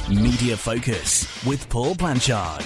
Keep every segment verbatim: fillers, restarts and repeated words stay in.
Media Focus with Paul Blanchard.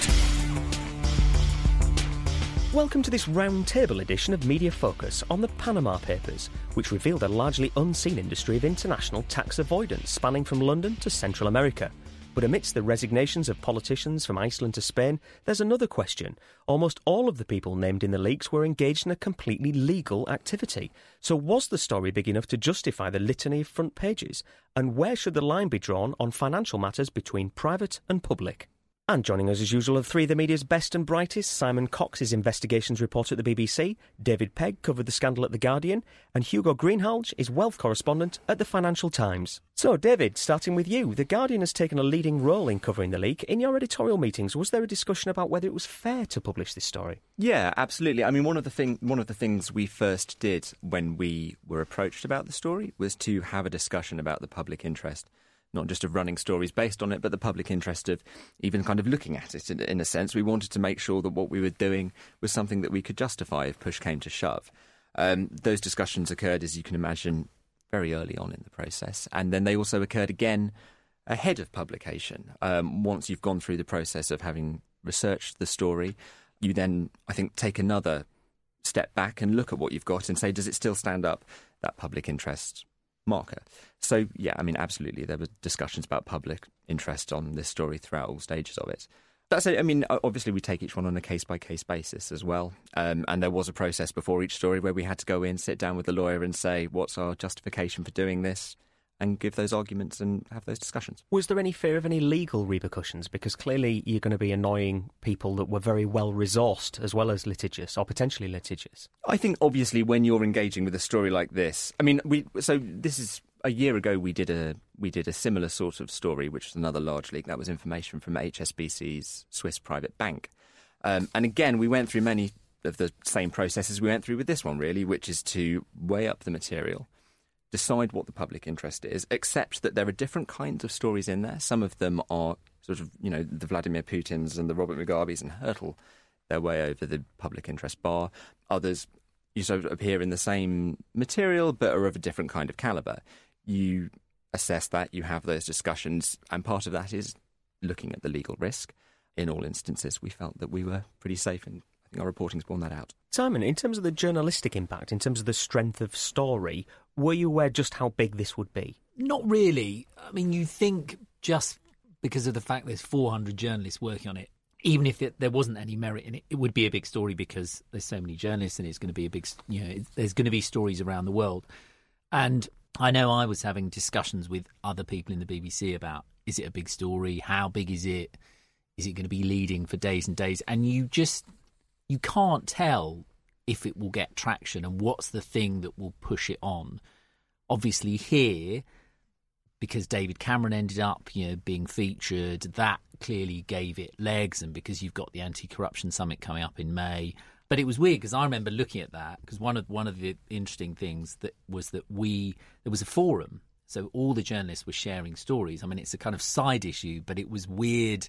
Welcome to this roundtable edition of Media Focus on the Panama Papers, which revealed a largely unseen industry of international tax avoidance spanning from London to Central America. But amidst the resignations of politicians from Iceland to Spain, there's another question. Almost all of the people named in the leaks were engaged in a completely legal activity. So was the story big enough to justify the litany of front pages? And where should the line be drawn on financial matters between private and public? And joining us as usual are three of the media's best and brightest. Simon Cox is investigations reporter at the B B C, David Pegg covered the scandal at The Guardian, and Hugo Greenhalgh is wealth correspondent at the Financial Times. So David, starting with you, The Guardian has taken a leading role in covering the leak. In your editorial meetings, was there a discussion about whether it was fair to publish this story? Yeah, absolutely. I mean, one of the thing, one of the things we first did when we were approached about the story was to have a discussion about the public interest. Not just of running stories based on it, but the public interest of even kind of looking at it in, in a sense. We wanted to make sure that what we were doing was something that we could justify if push came to shove. Um, those discussions occurred, as you can imagine, very early on in the process. And then they also occurred again ahead of publication. Um, once you've gone through the process of having researched the story, you then, I think, take another step back and look at what you've got and say, does it still stand up, that public interest marker? So, yeah, I mean, absolutely, there were discussions about public interest on this story throughout all stages of it. That's it. I mean, obviously, we take each one on a case-by-case basis as well. Um, and there was a process before each story where we had to go in, sit down with the lawyer and say, what's our justification for doing this? And give those arguments and have those discussions. Was there any fear of any legal repercussions? Because clearly you're going to be annoying people that were very well resourced as well as litigious or potentially litigious. I think obviously when you're engaging with a story like this, I mean, we so this is a year ago we did a we did a similar sort of story, which was another large leak. That was information from H S B C's Swiss private bank. Um, and again, we went through many of the same processes we went through with this one, really, which is to weigh up the material, decide what the public interest is, accept that there are different kinds of stories in there. Some of them are sort of, you know, the Vladimir Putins and the Robert Mugabes and hurtle their way over the public interest bar. Others, you sort of appear in the same material but are of a different kind of calibre. You assess that, you have those discussions, and part of that is looking at the legal risk. In all instances, we felt that we were pretty safe, and I think our reporting's borne that out. Simon, in terms of the journalistic impact, in terms of the strength of story, were you aware just how big this would be? Not really. I mean, you think just because of the fact there's four hundred journalists working on it, even if it, there wasn't any merit in it, it would be a big story because there's so many journalists and it's going to be a big, you know, there's going to be stories around the world. And I know I was having discussions with other people in the B B C about, is it a big story? How big is it? Is it going to be leading for days and days? And you just, you can't tell if it will get traction and what's the thing that will push it on. Obviously here, because David Cameron ended up, you know, being featured, that clearly gave it legs, and because you've got the anti-corruption summit coming up in May. But it was weird because I remember looking at that, because one of one of the interesting things that was that we there was a forum, so all the journalists were sharing stories. I mean, it's a kind of side issue, but it was weird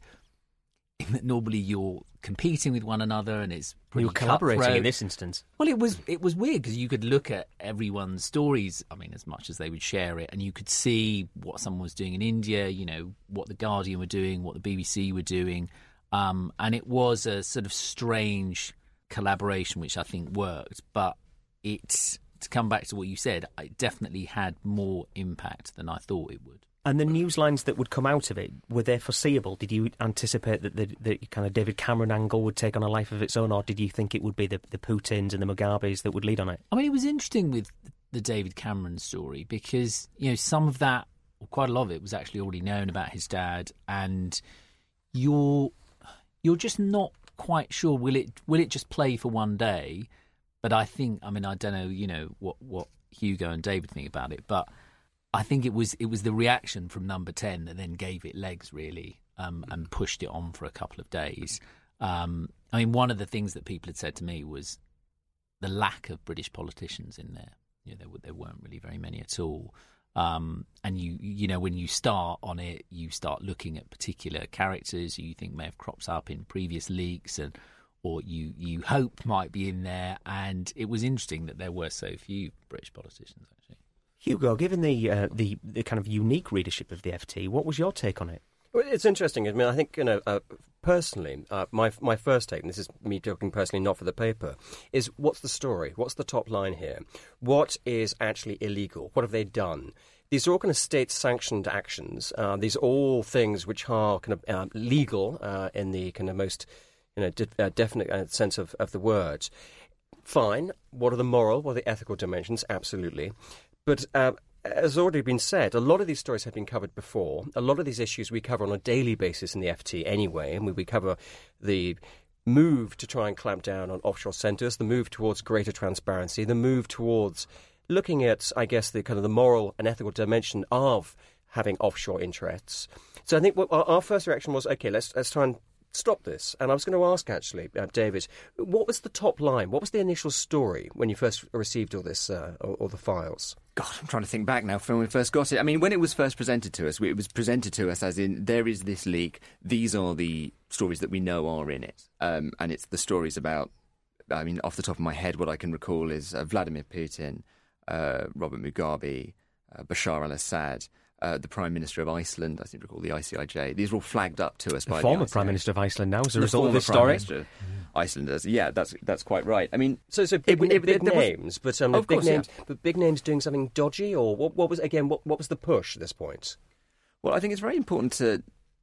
in that normally you're competing with one another and it's pretty You were collaborating cutthroat. in this instance. Well, it was it was weird because you could look at everyone's stories, I mean, as much as they would share it, and you could see what someone was doing in India, you know, what The Guardian were doing, what the B B C were doing, um, and it was a sort of strange collaboration which I think worked, but it, to come back to what you said, it definitely had more impact than I thought it would. And the news lines that would come out of it, were they foreseeable? Did you anticipate that the, the kind of David Cameron angle would take on a life of its own, or did you think it would be the, the Putins and the Mugabes that would lead on it? I mean, it was interesting with the David Cameron story because, you know, some of that, or quite a lot of it, was actually already known about his dad, and you're you're just not quite sure, will it will it just play for one day? But I think, I mean, I don't know, you know, what, what Hugo and David think about it, but I think it was it was the reaction from Number ten that then gave it legs, really, um, and pushed it on for a couple of days. Um, I mean, one of the things that people had said to me was the lack of British politicians in there. You know, there, there weren't really very many at all. Um, and you, you know, when you start on it, you start looking at particular characters who you think may have cropped up in previous leaks, and or you, you hope might be in there. And it was interesting that there were so few British politicians, actually. Hugo, given the, uh, the the kind of unique readership of the F T, what was your take on it? Well, it's interesting. I mean, I think, you know, uh, personally, uh, my my first take, and this is me talking personally, not for the paper, is what's the story? What's the top line here? What is actually illegal? What have they done? These are all kind of state-sanctioned actions. Uh, these are all things which are kind of uh, legal uh, in the kind of most, you know, de- uh, definite uh, sense of, of the word. Fine. What are the moral? What are the ethical dimensions? Absolutely. But uh, as already been said, a lot of these stories have been covered before. A lot of these issues we cover on a daily basis in the F T anyway. And we, we cover the move to try and clamp down on offshore centres, the move towards greater transparency, the move towards looking at, I guess, the kind of the moral and ethical dimension of having offshore interests. So I think what our, our first reaction was, OK, let's let's try and stop this. And I was going to ask, actually, uh, David, what was the top line? What was the initial story when you first received all this, uh, all, all the files? God, I'm trying to think back now from when we first got it. I mean, when it was first presented to us, it was presented to us as in, there is this leak, these are the stories that we know are in it. Um, and it's the stories about, I mean, off the top of my head, what I can recall is uh, Vladimir Putin, uh, Robert Mugabe, uh, Bashar al-Assad, Uh, the Prime Minister of Iceland, I seem to recall the I C I J. These were all flagged up to us the by former the I C I J. Prime Minister of Iceland now as a the result of this story. story. Icelanders, yeah, that's that's quite right. I mean, so so big, it, it, big it, names, was, but um, of big course, names, yeah. but big names doing something dodgy, or what? What was again? What, what was the push at this point? Well, I think it's very important to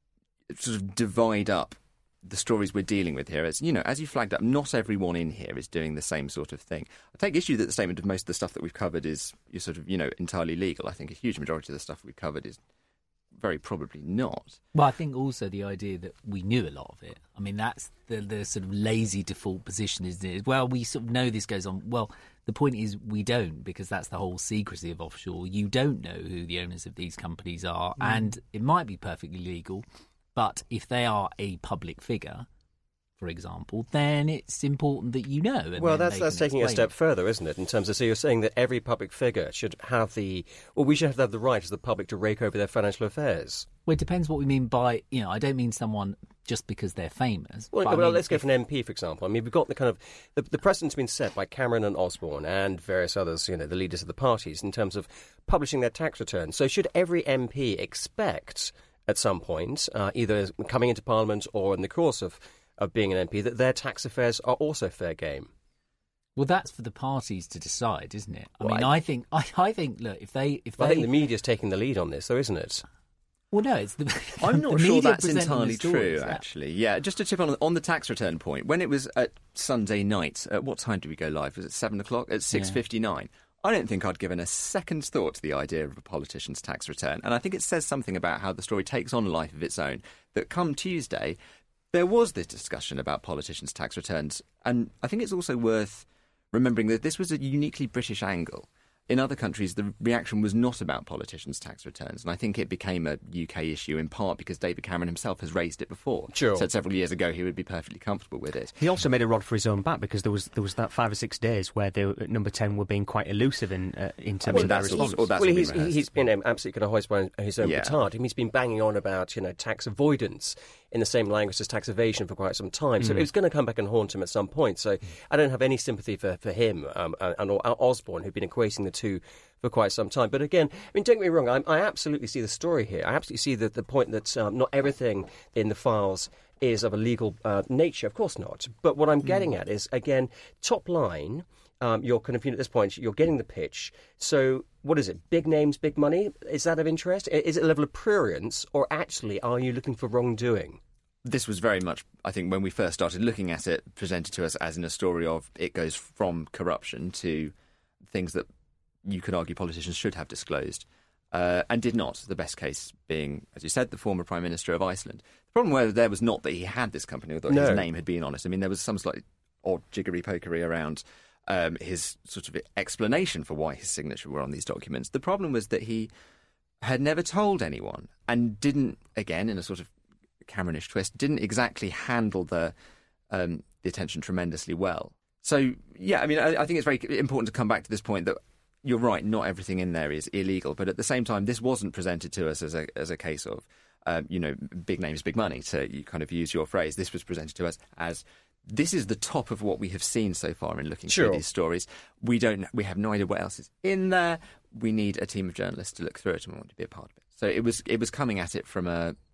sort of divide up the stories we're dealing with here. As you know, as you flagged up, not everyone in here is doing the same sort of thing. I take issue that the statement of most of the stuff that we've covered is you sort of you know entirely legal. I think a huge majority of the stuff we've covered is very probably not. Well, I think also the idea that we knew a lot of it. I mean, that's the, the sort of lazy default position, isn't it? Well, we sort of know this goes on. Well, the point is we don't, because that's the whole secrecy of offshore. You don't know who the owners of these companies are, mm. and it might be perfectly legal, but if they are a public figure, for example, then it's important that you know. And well, then that's that's taking it a step it. further, isn't it? In terms of, so you're saying that every public figure should have the, or we should have the right as the public to rake over their financial affairs. Well, it depends what we mean by, you know, I don't mean someone just because they're famous. Well, well I mean, let's if, go for an M P, for example. I mean, we've got the kind of, the, the precedent's been set by Cameron and Osborne and various others, you know, the leaders of the parties in terms of publishing their tax returns. So should every M P expect at some point, uh, either coming into Parliament or in the course of of being an M P, that their tax affairs are also fair game? Well, that's for the parties to decide, isn't it? I well, mean, I, I think, I, I think, look, if they, if well, they, I think the media's taking the lead on this, though, isn't it? Well, no, it's the. I'm not the sure media that's presenting entirely the stories, true, that- actually. Yeah, just to chip on on the tax return point, when it was at Sunday night, at what time did we go live? Was it seven o'clock? At six fifty-nine. I don't think I'd given a second's thought to the idea of a politician's tax return. And I think it says something about how the story takes on a life of its own, that come Tuesday, there was this discussion about politicians' tax returns. And I think it's also worth remembering that this was a uniquely British angle. In other countries, the reaction was not about politicians' tax returns, and I think it became a U K issue in part because David Cameron himself has raised it before. Sure. Said several years ago he would be perfectly comfortable with it. He also made a rod for his own back because there was there was that five or six days where they were, at number ten were being quite elusive in uh, in terms I mean, of their that's response. all- all that's well, all he's, been rehearsed. he's been um, absolutely going to hoist by his own Yeah. petard. I mean, he's been banging on about, you know, tax avoidance in the same language as tax evasion for quite some time. So Mm. it was going to come back and haunt him at some point. So I don't have any sympathy for, for him um, and or Osborne, who've been equating the two for quite some time. But again, I mean, don't get me wrong, I, I absolutely see the story here. I absolutely see the, the point that um, not everything in the files is of a legal uh, nature. Of course not. But what I'm getting at is, again, top line, um, you're kind of, you know, at this point, you're getting the pitch. So what is it? Big names, big money? Is that of interest? Is it a level of prurience, or actually are you looking for wrongdoing? This was very much, I think, when we first started looking at it, presented to us as in a story of it goes from corruption to things that you could argue politicians should have disclosed, uh, and did not. The best case being, as you said, the former Prime Minister of Iceland. The problem where there was not that he had this company or that No. his name had been on it. I mean, there was some slightly odd jiggery-pokery around um, his sort of explanation for why his signature were on these documents. The problem was that he had never told anyone and didn't, again, in a sort of Cameronish twist, didn't exactly handle the um, the attention tremendously well. So, yeah, I mean, I, I think it's very important to come back to this point that you're right, not everything in there is illegal, but at the same time, this wasn't presented to us as a as a case of, um, you know, big names, big money, to you kind of use your phrase. This was presented to us as, this is the top of what we have seen so far in looking Sure. through these stories. We don't, we have no idea what else is in there. We need a team of journalists to look through it, and we want to be a part of it. So it was, it was coming at it from a,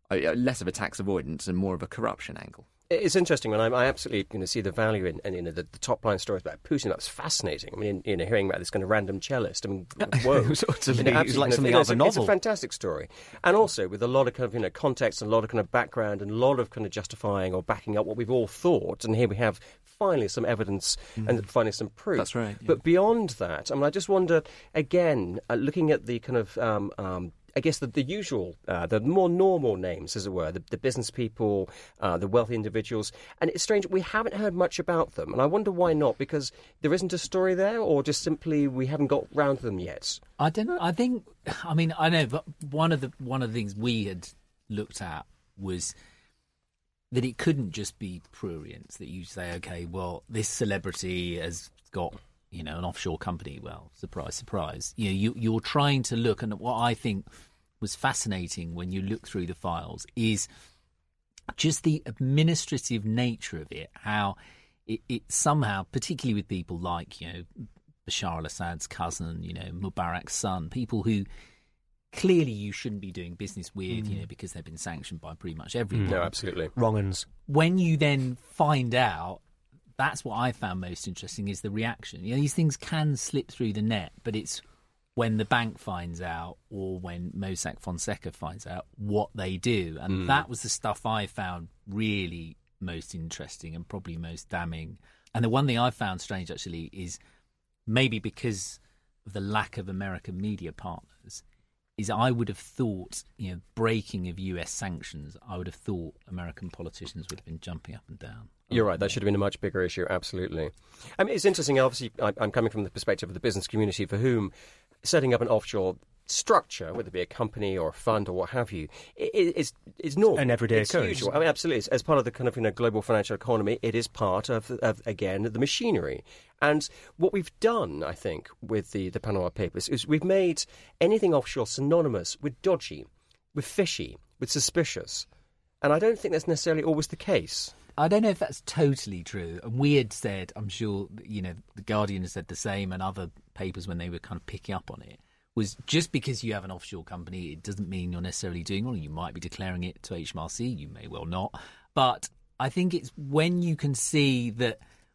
uh, less of a tax avoidance and more of a corruption angle. It's interesting, and I, I absolutely you know, see the value in, in you know, the, the top line stories about Putin. That's fascinating. I mean, you know, hearing about this kind of random cellist. I mean, whoa! It was utterly- You know, it was like absolutely, something you know, out of a it's It's a novel. fantastic story, and also with a lot of kind of you know context and a lot of kind of background and a lot of kind of justifying or backing up what we've all thought. And here we have finally some evidence and finally some proof. That's right, yeah. But beyond that, I mean, I just wonder again, uh, looking at the kind of. Um, um, I guess the, the usual, uh, the more normal names, as it were, the, the business people, uh, the wealthy individuals. And it's strange, we haven't heard much about them. And I wonder why not, because there isn't a story there, or just simply we haven't got round to them yet. I don't know. I think, I mean, I know, but one of the one of the things we had looked at was that it couldn't just be prurience, that you say, okay, well, this celebrity has got, you know, an offshore company. Well, surprise, surprise. You know, you, you're trying to look, and what I think was fascinating when you look through the files is just the administrative nature of it, how it, it somehow, particularly with people like, you know, Bashar al-Assad's cousin, you know, Mubarak's son, people who clearly you shouldn't be doing business with, mm. you know, because they've been sanctioned by pretty much everyone. No, absolutely. Wrong uns. When you then find out, that's what I found most interesting, is the reaction. You know, these things can slip through the net, but it's when the bank finds out or when Mossack Fonseca finds out what they do. And mm. that was the stuff I found really most interesting and probably most damning. And the one thing I found strange, actually, is maybe because of the lack of American media partners, is I would have thought, you know, breaking of U S sanctions, I would have thought American politicians would have been jumping up and down. You're right. That should have been a much bigger issue, absolutely. I mean, it's interesting. Obviously, I'm coming from the perspective of the business community for whom setting up an offshore structure, whether it be a company or a fund or what have you, is is normal. An everyday it's occurrence. Usual. I mean, absolutely. It's, as part of the kind of you know global financial economy, it is part of, of again the machinery. And what we've done, I think, with the, the Panama Papers is we've made anything offshore synonymous with dodgy, with fishy, with suspicious. And I don't think that's necessarily always the case. I don't know if that's totally true. And we had said, I'm sure, you know, The Guardian has said the same, and other papers when they were kind of picking up on it, was just because you have an offshore company, it doesn't mean you're necessarily doing wrong. You might be declaring it to H M R C, you may well not. But I think it's when you can see that,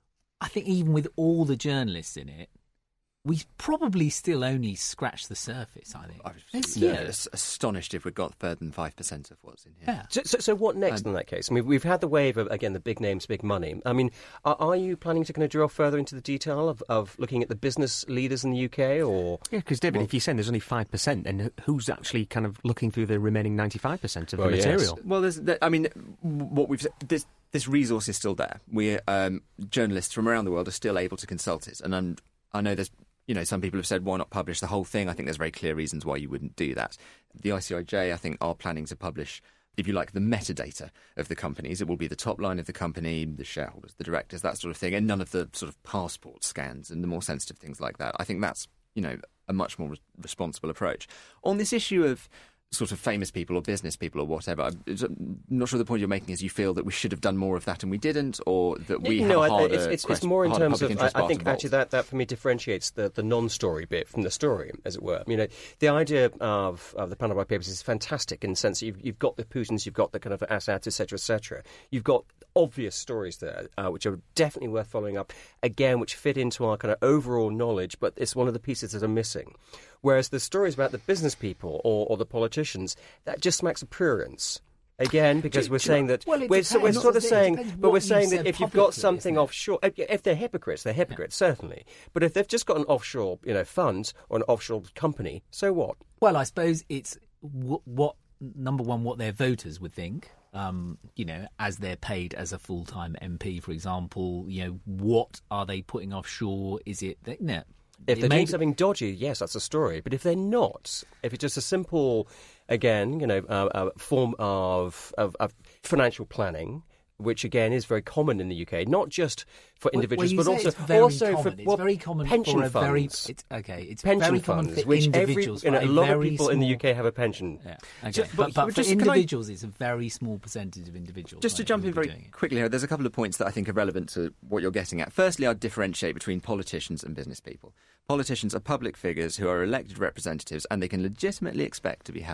I think even with all the journalists in it, we probably still only scratched the surface, I think. I was It's- yeah, yeah. astonished if we'd got further than five percent of what's in here. Yeah. So, so, so what next Um, in that case? I mean, we've had the wave of, again, the big names, big money. I mean, are, are you planning to kind of drill further into the detail of, of looking at the business leaders in the U K, or...? Yeah, because, David, Well- if you're saying there's only five percent, then who's actually kind of looking through the remaining ninety-five percent of Well, the yes. material? Well, there's, there, I mean, what we've said, this, this resource is still there. We um, journalists from around the world are still able to consult it, and I'm, I know there's, you know, some people have said why not publish the whole thing. I think there's very clear reasons why you wouldn't do that. The I C I J, I think, are planning to publish, if you like, the metadata of the companies. It will be the top line of the company, the shareholders, the directors, that sort of thing, and none of the sort of passport scans and the more sensitive things like that. I think that's, you know, a much more re- responsible approach. On this issue of sort of famous people or business people or whatever, I'm not sure the point you're making is you feel that we should have done more of that and we didn't, or that we no, have a I- harder it's, it's, it's question- more in harder terms public of. I, interest I part think involved. actually that, that for me differentiates the, the non-story bit from the story, as it were. You know, the idea of, of the Panama Papers is fantastic in the sense that you've, you've got the Putins, you've got the kind of Assad, et cetera, et cetera. You've got obvious stories there, uh, which are definitely worth following up. Again, which fit into our kind of overall knowledge, but it's one of the pieces that are missing. Whereas the stories about the business people or, or the politicians, that just smacks of prurience. Again, because Do- we're do- saying that well, it we're, so we're depends. sort of It saying, depends but what we're you've saying that said if you've got publicly, something isn't it? offshore, if- if they're hypocrites, they're hypocrites certainly. But if they've just got an offshore, you know, fund or an offshore company, so what? Well, I suppose it's w- what, number one, what their voters would think. Um, you know, as they're paid as a full-time M P, for example, you know, what are they putting offshore? Is it, that, no, If it they're may doing be- something dodgy, yes, that's a story. But if they're not, if it's just a simple, again, you know, uh, uh, form of, of, of financial planning, which again is very common in the U K, not just for Well, individuals, well, you but say also it's very also common. for It's well, very common pension for a very funds. it's, okay. It's pension very common funds, for which every individuals. you know, for a lot of very people in the small- U K have a pension. Yeah, okay. So- but, but- but but for just- can I- individuals, it's a very small percentage of individuals. Just to like, jump who in would be very doing it. quickly here, there's a couple of points that I think are relevant to what you're getting at. Firstly, I'd differentiate between politicians and business people. Politicians are public figures who are elected representatives and they can legitimately expect to be held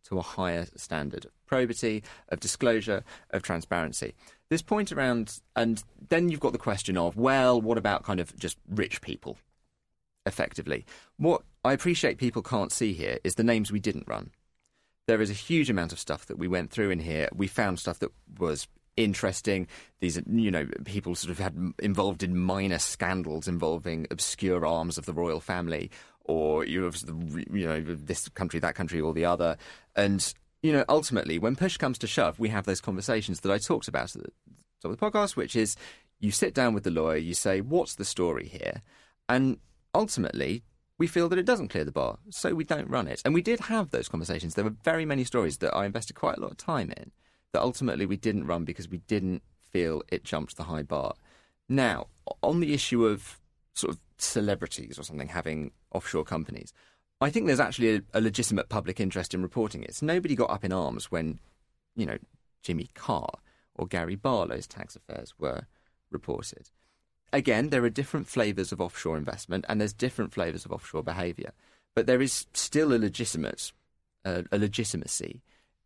to a higher standard of probity, of disclosure, of transparency. This point around, and then you've got the question of, well, what about kind of just rich people, effectively? What I appreciate people can't see here is the names we didn't run. There is a huge amount of stuff that we went through in here. We found stuff that was interesting. These, you know, people sort of had involved in minor scandals involving obscure arms of the royal family, or you know, you know, this country, that country, or the other. And, you know, ultimately, when push comes to shove, we have those conversations that I talked about at the top of the podcast, which is you sit down with the lawyer, you say, what's the story here? And ultimately, we feel that it doesn't clear the bar, so we don't run it. And we did have those conversations. There were very many stories that I invested quite a lot of time in that ultimately we didn't run because we didn't feel it jumped the high bar. Now, on the issue of sort of celebrities or something having offshore companies, I think there's actually a, a legitimate public interest in reporting it. So nobody got up in arms when, you know, Jimmy Carr or Gary Barlow's tax affairs were reported. Again, there are different flavours of offshore investment and there's different flavours of offshore behaviour. But there is still a legitimate, uh, a legitimacy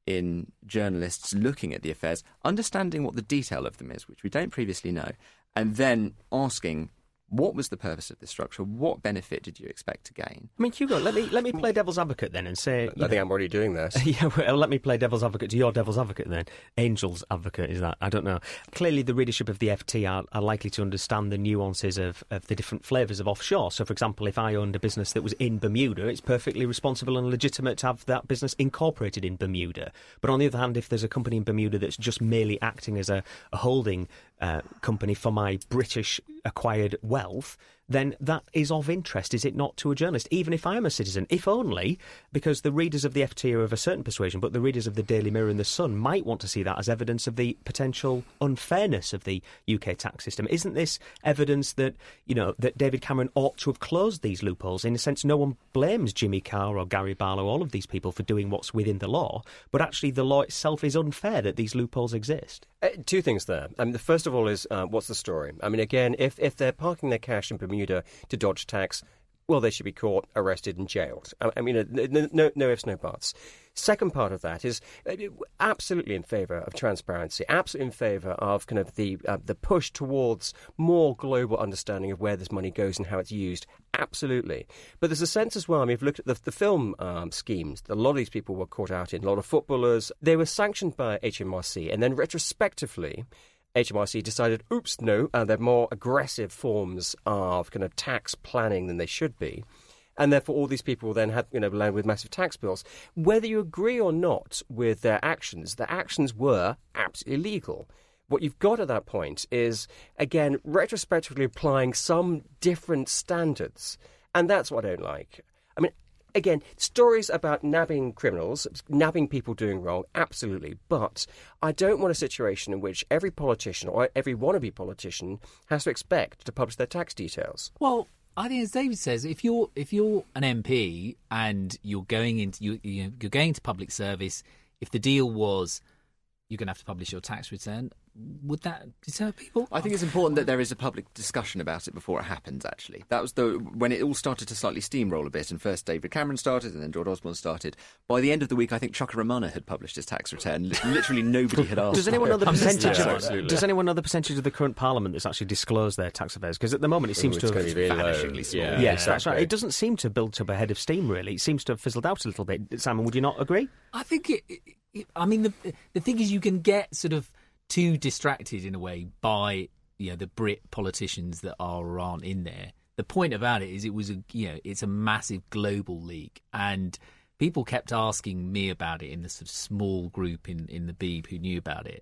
in journalists looking at the affairs, understanding what the detail of them is, which we don't previously know, and then asking, what was the purpose of this structure? What benefit did you expect to gain? I mean, Hugo, let me let me play devil's advocate then and say... I think know, I'm already doing that. Yeah, well, let me play devil's advocate to your devil's advocate then. Angel's advocate, is that? I don't know. Clearly, the readership of the F T are, are likely to understand the nuances of, of the different flavours of offshore. So, for example, if I owned a business that was in Bermuda, it's perfectly responsible and legitimate to have that business incorporated in Bermuda. But on the other hand, if there's a company in Bermuda that's just merely acting as a, a holding uh, company for my British acquired wealth, then that is of interest, is it not, to a journalist, even if I am a citizen, if only because the readers of the F T are of a certain persuasion, but the readers of the Daily Mirror and the Sun might want to see that as evidence of the potential unfairness of the U K tax system. Isn't this evidence that, you know, that David Cameron ought to have closed these loopholes? In a sense, no one blames Jimmy Carr or Gary Barlow, all of these people, for doing what's within the law, but actually the law itself is unfair that these loopholes exist. Uh, two things there. I mean, the first of all is, uh, what's the story? I mean, again, if, if they're parking their cash in Bermuda to dodge tax, well, they should be caught, arrested and jailed. I, I mean, no, no, no ifs, no buts. Second part of that is absolutely in favour of transparency, absolutely in favour of kind of the uh, the push towards more global understanding of where this money goes and how it's used. Absolutely. But there's a sense as well, I mean, if you looked at the, the film um, schemes that a lot of these people were caught out in, a lot of footballers, they were sanctioned by H M R C, and then retrospectively H M R C decided, oops, no, uh, they're more aggressive forms of kind of tax planning than they should be. And therefore, all these people then had, you know, land with massive tax bills. Whether you agree or not with their actions, their actions were absolutely illegal. What you've got at that point is, again, retrospectively applying some different standards. And that's what I don't like. I mean, again, stories about nabbing criminals, nabbing people doing wrong, absolutely. But I don't want a situation in which every politician or every wannabe politician has to expect to publish their tax details. Well, I think, as David says, if you're if you're an M P and you're going into you, you're going to public service, if the deal was you're going to have to publish your tax return, would that deter people? I think it's important that there is a public discussion about it before it happens, actually. That was the when it all started to slightly steamroll a bit, and first David Cameron started and then George Osborne started. By the end of the week, I think Chuka Ramana had published his tax return. Literally nobody had asked. Does anyone know the percentage yeah, of, Does anyone know the percentage of the current Parliament that's actually disclosed their tax affairs? Because at the moment it seems Ooh, to have... It's really vanishingly small. Yeah, yes, exactly. that's right. It doesn't seem to build up a head of steam, really. It seems to have fizzled out a little bit. Simon, would you not agree? I think it, it, it I mean, the the thing is, you can get sort of too distracted in a way by, you know, the Brit politicians that are or aren't in there. The point about it is it was a, you know, it's a massive global leak, and people kept asking me about it in the sort of small group in, in the Beeb who knew about it.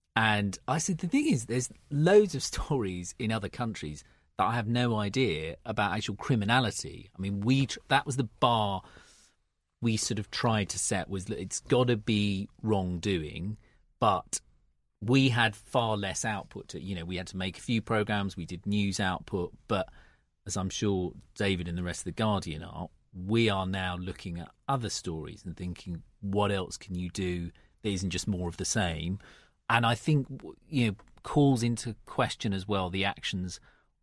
And I said, the thing is, there's loads of stories in other countries that I have no idea about actual criminality. I mean, we that was the bar we sort of tried to set, was that it's got to be wrongdoing, but we had far less output. To, you know, we had to make a few programmes, we did news output, but as I'm sure David and the rest of The Guardian are, we are now looking at other stories and thinking, what else can you do that isn't just more of the same? And I think, you know, calls into question as well the actions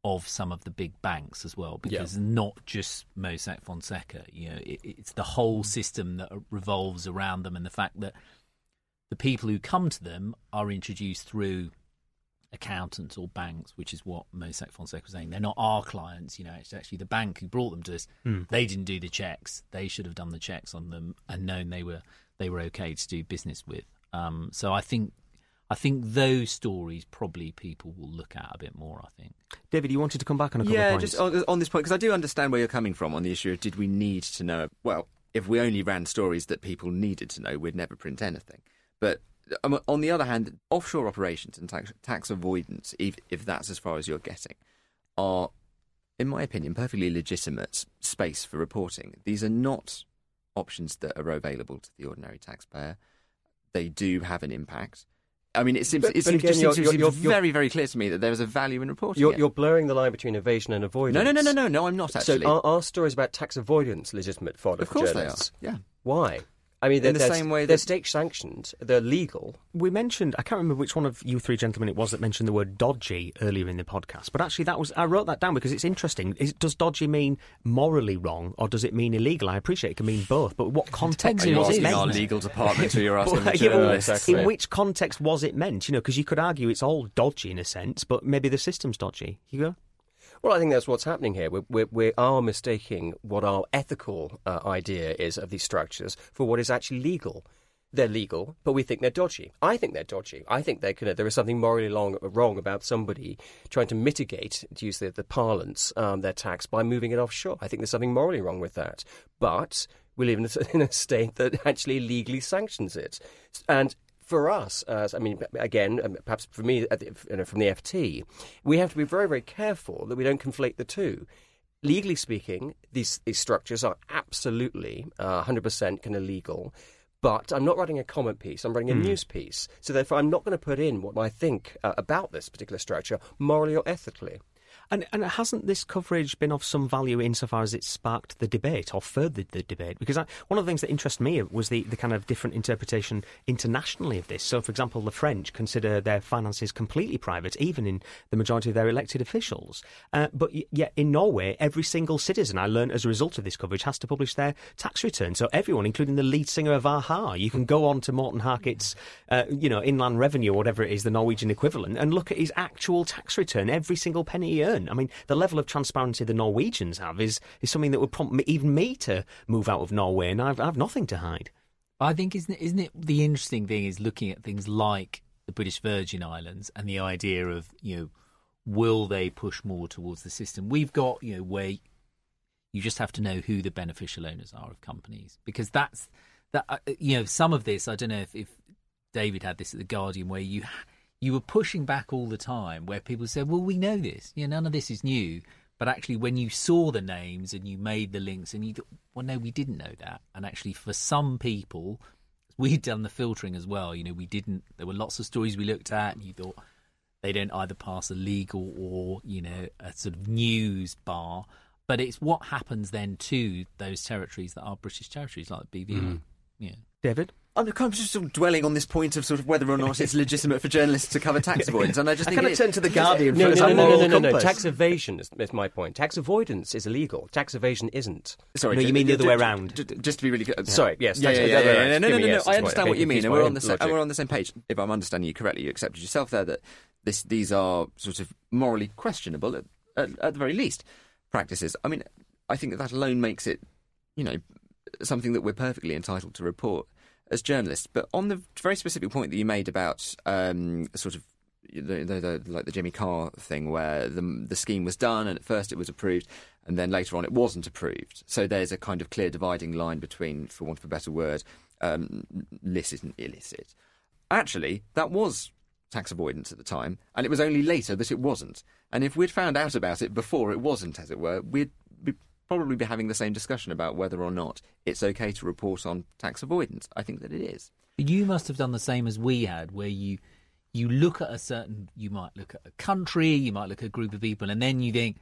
of some of the big banks as well, because Yeah. not just Mossack Fonseca. You know, it, it's the whole system that revolves around them, and the fact that the people who come to them are introduced through accountants or banks, which is what Mossack Fonseca was saying. They're not our clients. You know, it's actually the bank who brought them to us. Mm. They didn't do the checks. They should have done the checks on them and known they were they were okay to do business with. Um, so I think. I think those stories probably people will look at a bit more, I think. David, you wanted to come back on a couple yeah, of points. just on, on this point, because I do understand where you're coming from on the issue of did we need to know. Well, if we only ran stories that people needed to know, we'd never print anything. But um, on the other hand, offshore operations and tax, tax avoidance, if, if that's as far as you're getting, are, in my opinion, perfectly legitimate space for reporting. These are not options that are available to the ordinary taxpayer. They do have an impact. I mean, it seems, But- it but seems, again, just you're- seems, you're- seems you're- very, very clear to me that there is a value in reporting You're, it. you're blurring the line between evasion and avoidance. No, no, no, no, no, no, I'm not actually. So are, are stories about tax avoidance legitimate fodder Of for course they are, journalists? yeah. Why? I mean, they're, In the they're, same way they're that- state sanctioned, they're legal. We mentioned, I can't remember which one of you three gentlemen it was that mentioned the word dodgy earlier in the podcast, but actually that was, I wrote that down because it's interesting. Is, does dodgy mean morally wrong or does it mean illegal? I appreciate it can mean both, but what context Are you was it asking meant? our legal department who you're asking Well, the yeah, well, journalists. exactly. in which context was it meant? You know, because you could argue it's all dodgy in a sense, but maybe the system's dodgy. Hugo? Well, I think that's what's happening here. We, we, we are mistaking what our ethical uh, idea is of these structures for what is actually legal. They're legal, but we think they're dodgy. I think they're dodgy. I think they can, there is something morally long, wrong about somebody trying to mitigate, to use the, the parlance, um, their tax by moving it offshore. I think there's something morally wrong with that. But we live in a, in a state that actually legally sanctions it. And for us, as I mean, again, perhaps for me, at the, you know, from the F T, we have to be very, very careful that we don't conflate the two. Legally speaking, these, these structures are absolutely uh, one hundred percent kind of legal. But I'm not writing a comment piece, I'm writing a Mm. news piece. So therefore, I'm not going to put in what I think uh, about this particular structure, morally or ethically. And, and hasn't this coverage been of some value insofar as it sparked the debate or furthered the debate? Because I, one of the things that interested me was the, the kind of different interpretation internationally of this. So, for example, the French consider their finances completely private, even in the majority of their elected officials. Uh, but y- yet in Norway, every single citizen, I learned as a result of this coverage, has to publish their tax return. So everyone, including the lead singer of a-ha, you can go on to Morten Harket's, uh, you know, Inland Revenue or whatever it is, the Norwegian equivalent, and look at his actual tax return, every single penny he earned. I mean, the level of transparency the Norwegians have is, is something that would prompt me, even me to move out of Norway, and I've, I've nothing to hide. I think, isn't it, isn't it the interesting thing is looking at things like the British Virgin Islands and the idea of, you know, will they push more towards the system? We've got, you know, where you just have to know who the beneficial owners are of companies, because that's, that uh, you know, some of this, I don't know if, if David had this at The Guardian, where you you were pushing back all the time, where people said, well, we know this, you know, none of this is new. But actually, when you saw the names and you made the links and you thought, well, no, we didn't know that. And actually, for some people, we'd done the filtering as well. You know, we didn't, there were lots of stories we looked at and you thought they don't either pass a legal or, you know, a sort of news bar. But it's what happens then to those territories that are British territories, like the B B I. Mm. Yeah. David? I'm kind of just sort of dwelling on this point of sort of whether or not it's legitimate for journalists to cover tax avoidance, and I just I think kind of it, turn to the Guardian No, for no, its no, no, moral no, no, no. compass. Tax evasion is, is my point. Tax avoidance is illegal. Tax evasion isn't. Sorry, No, you ju- mean the ju- other way ju- around. ju- Just to be really clear. Sorry, yes, Yeah, tax- yeah, the yeah, other yeah, way. yeah. No, no, Give no, me no. yes, I that's understand right. what you mean, Confuse and my we're on the sa- logic. and we're on the same page. If I'm understanding you correctly, you accepted yourself there that this these are sort of morally questionable at, at, at the very least practices. I mean, I think that that alone makes it, you know, something that we're perfectly entitled to report as journalists. But on the very specific point that you made about um, sort of the, the, the, like the Jimmy Carr thing, where the the scheme was done and at first it was approved and then later on it wasn't approved. So there's a kind of clear dividing line between, for want of a better word, um, licit and illicit. Actually, that was tax avoidance at the time, and it was only later that it wasn't. And if we'd found out about it before it wasn't, as it were, we'd be probably be having the same discussion about whether or not it's okay to report on tax avoidance. I think that it is. You must have done the same as we had, where you you look at a certain, you might look at a country, you might look at a group of people, and then you think,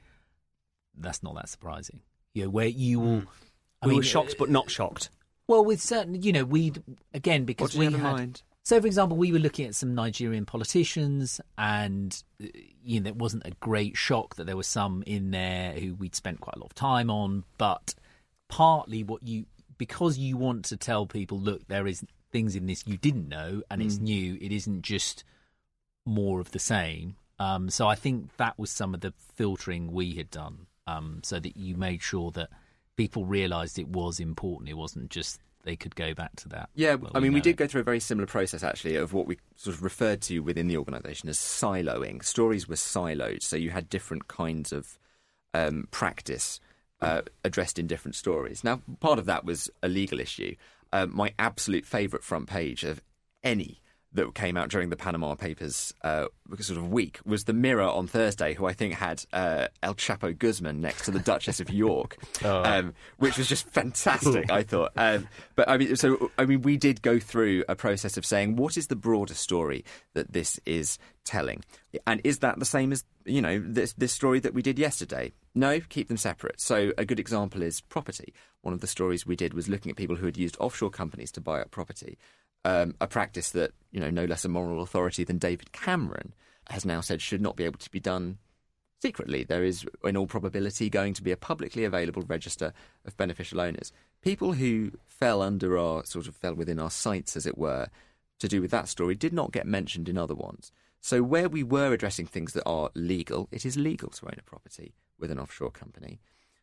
that's not that surprising. You know, where you will... Mm. I we mean, were shocked but not shocked. Well, with certain, you know, we again, because What did we you have in had... mind? So, for example, we were looking at some Nigerian politicians, and you know, it wasn't a great shock that there were some in there who we'd spent quite a lot of time on. But partly, what you because you want to tell people, look, there is things in this you didn't know, and mm. it's new. It isn't just more of the same. Um, so, I think that was some of the filtering we had done, um, so that you made sure that people realised it was important. It wasn't just they could go back to that. Yeah, well, I mean, we, we did go through a very similar process, actually, of what we sort of referred to within the organisation as siloing. Stories were siloed, so you had different kinds of um, practice uh, addressed in different stories. Now, part of that was a legal issue. Uh, my absolute favourite front page of any that came out during the Panama Papers uh, sort of week was the Mirror on Thursday, who I think had uh, El Chapo Guzman next to the Duchess of York, oh. um, which was just fantastic, I thought. Um, but I mean, so I mean, we did go through a process of saying, what is the broader story that this is telling, and is that the same as, you know, this this story that we did yesterday? No, keep them separate. So a good example is property. One of the stories we did was looking at people who had used offshore companies to buy up property. Um, a practice that, you know, no less a moral authority than David Cameron has now said should not be able to be done secretly. There is, in all probability, going to be a publicly available register of beneficial owners. People who fell under our, sort of fell within our sights, as it were, to do with that story did not get mentioned in other ones. So where we were addressing things that are legal, it is legal to own a property with an offshore company.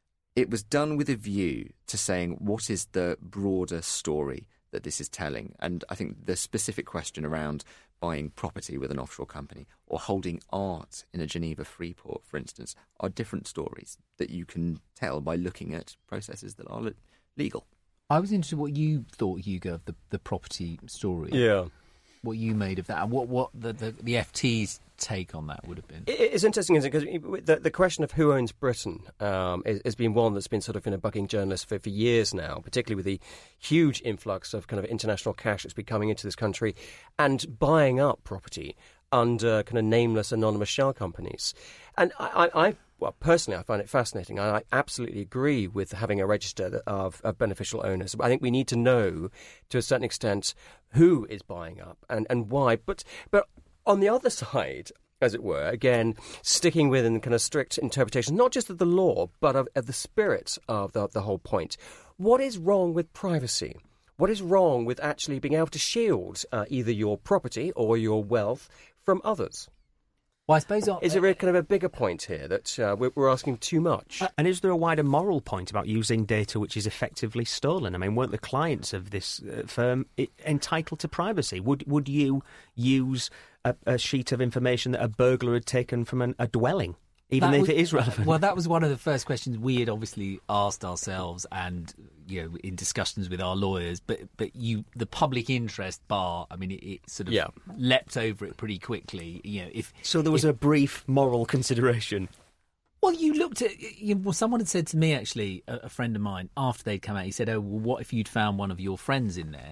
It was done with a view to saying, what is the broader story that this is telling? And I think the specific question around buying property with an offshore company or holding art in a Geneva free port, for instance, are different stories that you can tell by looking at processes that are le- legal. I was interested what you thought, Hugo, of the, the property story. Yeah. What you made of that, and what, what the, the, the F T's take on that would have been. It's interesting, isn't it? Because the, the question of who owns Britain um, is, has been one that's been sort of, you know, bugging journalists for, for years now, particularly with the huge influx of kind of international cash that's been coming into this country and buying up property under kind of nameless, anonymous shell companies. And I, I, I well, personally, I find it fascinating. I absolutely agree with having a register of, of beneficial owners. I think we need to know, to a certain extent, who is buying up and, and why. But but on the other side, as it were, again, sticking within kind of strict interpretation, not just of the law, but of, of the spirit of the, the whole point. What is wrong with privacy? What is wrong with actually being able to shield uh, either your property or your wealth from others? Well, I suppose... Is there a kind of a bigger point here that uh, we're, we're asking too much? And is there a wider moral point about using data which is effectively stolen? I mean, weren't the clients of this uh, firm entitled to privacy? Would would you use a, a sheet of information that a burglar had taken from an, a dwelling, even that if was, it is relevant? Well, that was one of the first questions we had obviously asked ourselves, and you know, in discussions with our lawyers. But but you, the public interest bar, I mean, it, it sort of yeah. leapt over it pretty quickly. You know, if so, there was if, a brief moral consideration. Well, you looked at. You, well, someone had said to me, actually, a, a friend of mine, after they'd come out, he said, "Oh, well, what if you'd found one of your friends in there?"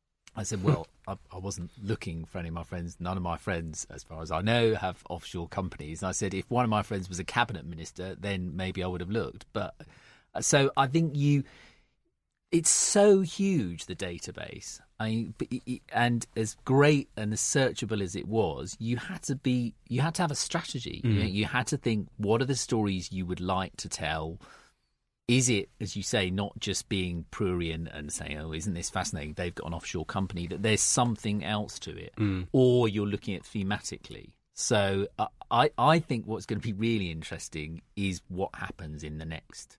I said, well, I, I wasn't looking for any of my friends. None of my friends, as far as I know, have offshore companies. And I said, if one of my friends was a cabinet minister, then maybe I would have looked. But so I think you, it's so huge, the database. I mean, and as great and as searchable as it was, you had to be, you had to have a strategy. Mm. You know, you had to think, what are the stories you would like to tell? Is it, as you say, not just being prurient and saying, oh, isn't this fascinating? They've got an offshore company, that there's something else to it. Mm. Or you're looking at thematically. So uh, I, I think what's going to be really interesting is what happens in the next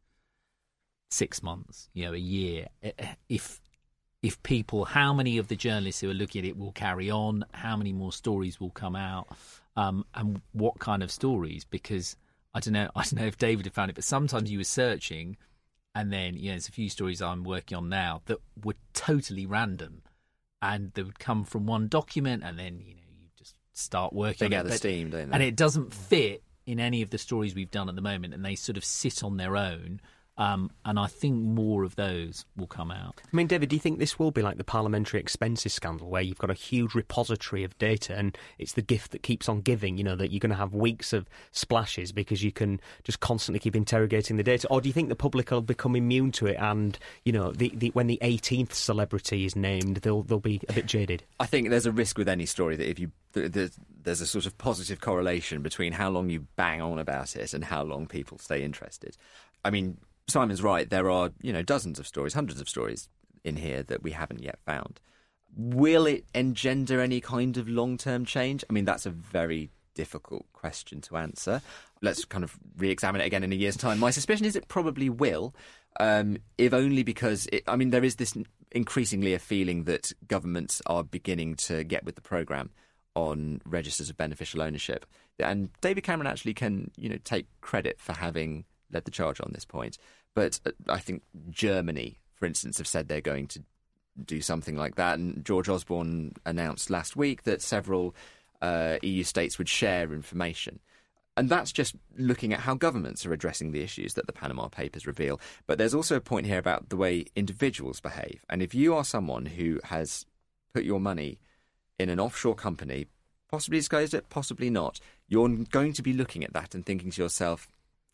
six months, you know, a year. If if people, how many of the journalists who are looking at it will carry on? How many more stories will come out? Um, and what kind of stories? Because I don't know. I don't know if David had found it, but sometimes you were searching, and then you know, there's a few stories I'm working on now that were totally random, and they would come from one document, and then you know you just start working. They on get it, the steam, don't they? And it doesn't fit in any of the stories we've done at the moment, and they sort of sit on their own. Um, and I think more of those will come out. I mean, David, do you think this will be like the parliamentary expenses scandal, where you've got a huge repository of data and it's the gift that keeps on giving, you know, that you're going to have weeks of splashes because you can just constantly keep interrogating the data? Or do you think the public will become immune to it and, you know, the, the, when the eighteenth celebrity is named, they'll, they'll be a bit jaded? I think there's a risk with any story that if you there's, there's a sort of positive correlation between how long you bang on about it and how long people stay interested. I mean, Simon's right. There are, you know, dozens of stories, hundreds of stories in here that we haven't yet found. Will it engender any kind of long-term change? I mean, that's a very difficult question to answer. Let's kind of re-examine it again in a year's time. My suspicion is it probably will, um, if only because, it, I mean, there is this increasingly a feeling that governments are beginning to get with the programme on registers of beneficial ownership. And David Cameron actually can, you know, take credit for having led the charge on this point. But I think Germany, for instance, have said they're going to do something like that. And George Osborne announced last week that several uh, E U states would share information. And that's just looking at how governments are addressing the issues that the Panama Papers reveal. But there's also a point here about the way individuals behave. And if you are someone who has put your money in an offshore company, possibly disclosed it, possibly not, you're going to be looking at that and thinking to yourself,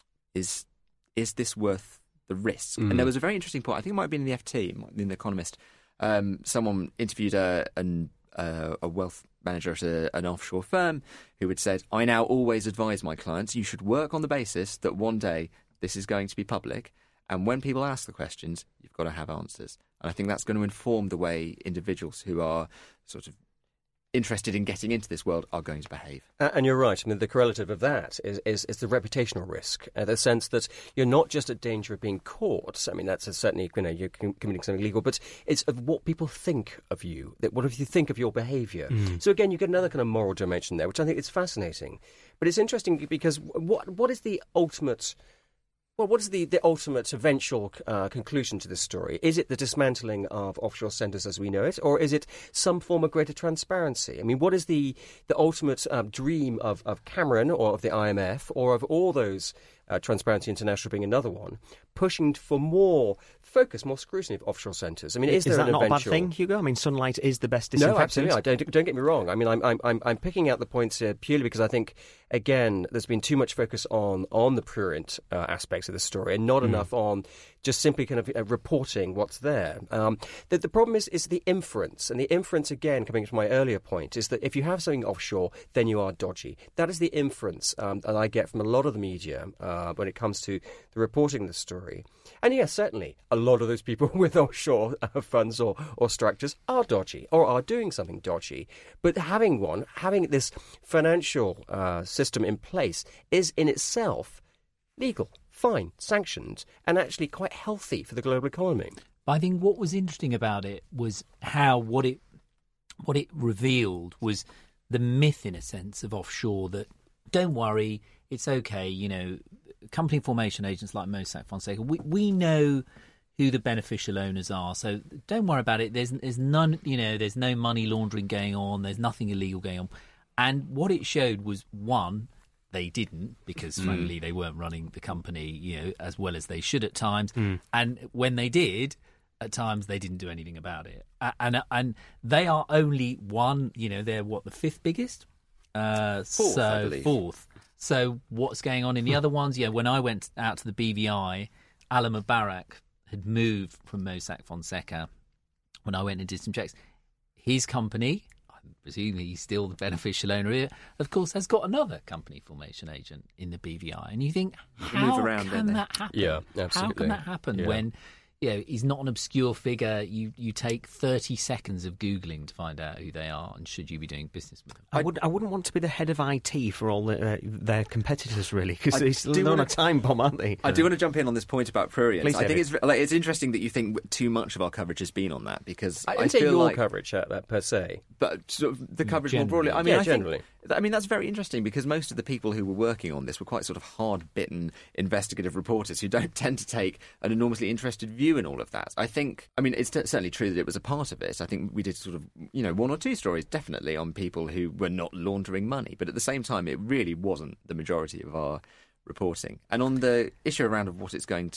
is is this worth the risk? Mm. And there was a very interesting point, I think it might have been in the F T, in The Economist, um, someone interviewed a, an, uh, a wealth manager at a, an offshore firm who had said, I now always advise my clients, you should work on the basis that one day this is going to be public, and when people ask the questions, you've got to have answers. And I think that's going to inform the way individuals who are sort of interested in getting into this world are going to behave. Uh, and you're right. I mean, the correlative of that is, is, is the reputational risk, uh, the sense that you're not just at danger of being caught. I mean, that's a, certainly, you know, you're com- committing something illegal, but it's of what people think of you, that what if you think of your behaviour. Mm. So again, you get another kind of moral dimension there, which I think is fascinating. But it's interesting because what what is the ultimate... Well, what is the, the ultimate eventual uh, conclusion to this story? Is it the dismantling of offshore centres as we know it, or is it some form of greater transparency? I mean, what is the, the ultimate um, dream of, of Cameron or of the I M F or of all those, uh, Transparency International being another one, pushing for more focus, more scrutiny of offshore centres? I mean, is, is there that an not eventual... a bad thing, Hugo? I mean, sunlight is the best disinfectant. No, absolutely. Don't, don't get me wrong. I mean, I'm I'm I'm picking out the points here purely because I think, again, there's been too much focus on on the prurient uh, aspects of the story and not mm. enough on just simply kind of uh, reporting what's there. Um, the, the problem is is the inference, and the inference, again, coming to my earlier point, is that if you have something offshore, then you are dodgy. That is the inference um, that I get from a lot of the media uh, when it comes to the reporting of the story. And yes, certainly, a lot of those people with offshore uh, funds or, or structures are dodgy or are doing something dodgy. But having one, having this financial uh, system in place is in itself legal, fine, sanctioned, and actually quite healthy for the global economy. I think what was interesting about it was how what it what it revealed was the myth, in a sense, of offshore that, don't worry, it's okay, you know, company formation agents like Mossack Fonseca, we, we know who the beneficial owners are, so don't worry about it. There's there's none, you know, there's no money laundering going on, there's nothing illegal going on. And what it showed was, one, they didn't, because mm. frankly they weren't running the company, you know, as well as they should at times. Mm. And when they did, at times they didn't do anything about it. And and they are only one, you know, they're what, the fifth biggest? Uh, fourth, so I believe. Fourth. So what's going on in the other ones? Yeah, when I went out to the B V I, Alan Mubarak had moved from Mossack Fonseca. When I went and did some checks, his company, I presume he's still the beneficial owner here, of course, has got another company formation agent in the B V I. And you think, how move around, can that happen? Yeah, absolutely. How can that happen yeah. when... You know, he's not an obscure figure. You you take thirty seconds of Googling to find out who they are, and should you be doing business with them? I, would, I wouldn't want to be the head of I T for all the, uh, their competitors, really, because they're on wanna, a time bomb, aren't they? I do want to jump in on this point about prurience. Please, I think it's like, it's interesting that you think too much of our coverage has been on that, because I didn't I say feel your like, coverage uh, that per se, but sort of the coverage generally. more broadly. I mean, yeah, I generally. Think, I mean, that's very interesting because most of the people who were working on this were quite sort of hard-bitten investigative reporters who don't tend to take an enormously interested view in all of that. I think, I mean, it's t- certainly true that it was a part of it. I think we did sort of, you know, one or two stories definitely on people who were not laundering money, but at the same time, it really wasn't the majority of our reporting. And on the issue around of what it's going to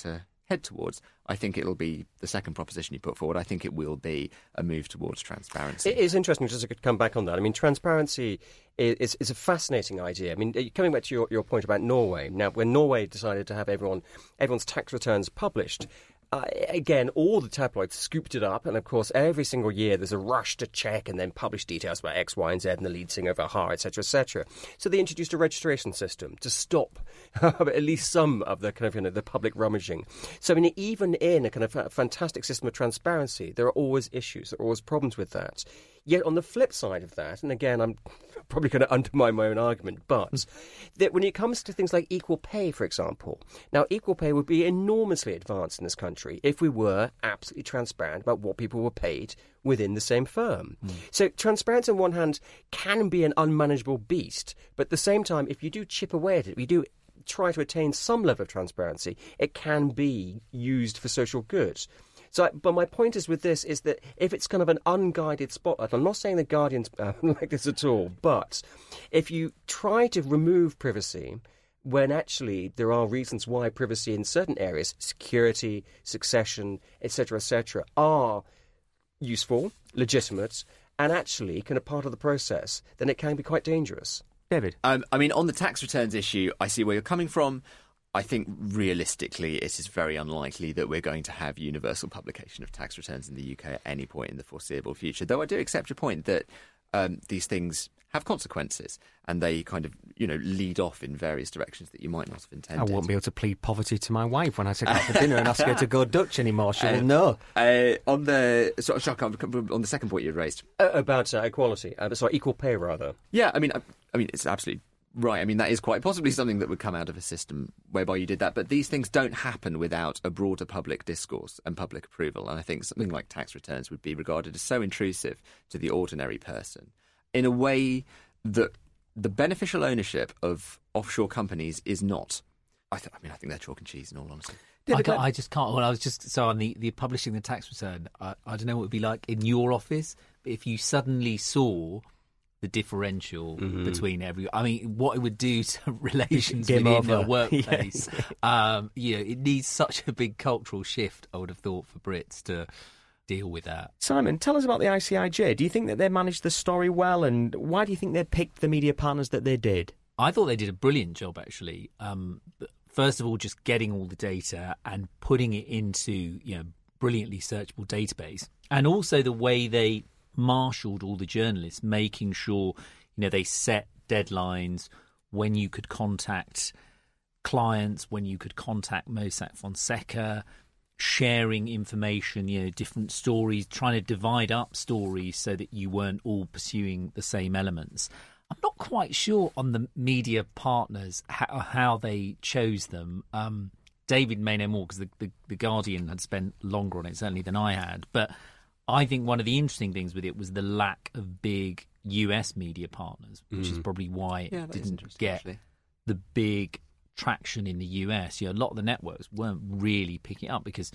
head towards, I think it'll be the second proposition you put forward. I think it will be a move towards transparency. It is interesting, just to come back on that. I mean, transparency is, is, is a fascinating idea. I mean, coming back to your, your point about Norway. Now, when Norway decided to have everyone everyone's tax returns published, Uh, again, all the tabloids scooped it up, and of course, every single year there's a rush to check and then publish details about X, Y, and Z, and the lead singer of Aha, et cetera, et cetera. So they introduced a registration system to stop at least some of the kind of you know the public rummaging. So I mean, even in a kind of fantastic system of transparency, there are always issues, there are always problems with that. Yet on the flip side of that, and again, I'm probably going to undermine my own argument, but that when it comes to things like equal pay, for example, now equal pay would be enormously advanced in this country if we were absolutely transparent about what people were paid within the same firm. Mm. So transparency on one hand can be an unmanageable beast, but at the same time, if you do chip away at it, if you do try to attain some level of transparency, it can be used for social good. So, but my point is with this is that if it's kind of an unguided spotlight, I'm not saying the Guardian's uh, like this at all, but if you try to remove privacy when actually there are reasons why privacy in certain areas, security, succession, et cetera, et cetera, are useful, legitimate, and actually kind of part of the process, then it can be quite dangerous. David? Um, I mean, on the tax returns issue, I see where you're coming from. I think realistically it is very unlikely that we're going to have universal publication of tax returns in the U K at any point in the foreseeable future, though I do accept your point that um, these things have consequences and they kind of, you know, lead off in various directions that you might not have intended. I won't be able to plead poverty to my wife when I take her out for dinner and ask her to go Dutch anymore. She will um, know. Uh, on the sort of shock, on the second point you raised. Uh, about uh, equality, uh, sorry, equal pay rather. Yeah, I mean, I, I mean, it's absolutely right. I mean, that is quite possibly something that would come out of a system whereby you did that. But these things don't happen without a broader public discourse and public approval. And I think something like tax returns would be regarded as so intrusive to the ordinary person in a way that the beneficial ownership of offshore companies is not. I, th- I mean, I think they're chalk and cheese, in all honesty. I, can't, I just can't. Well, I was just so on the, the publishing the tax return. I, I don't know what it would be like in your office, but if you suddenly saw the differential mm-hmm. between every, I mean, what it would do to relations Game within over. a workplace. Yes. um, you know, it needs such a big cultural shift, I would have thought, for Brits to deal with that. Simon, tell us about the I C I J. Do you think that they managed the story well, and why do you think they picked the media partners that they did? I thought they did a brilliant job, actually. Um, first of all, just getting all the data and putting it into, you know, brilliantly searchable database, and also the way they marshalled all the journalists, making sure, you know, they set deadlines when you could contact clients, when you could contact Mossack Fonseca, sharing information, you know, different stories, trying to divide up stories so that you weren't all pursuing the same elements. I'm not quite sure on the media partners how, how they chose them. Um, David may know more because the, the, the Guardian had spent longer on it, certainly, than I had. But I think one of the interesting things with it was the lack of big U S media partners, which mm. is probably why it yeah, didn't get actually. the big traction in the U S. You know, a lot of the networks weren't really picking it up because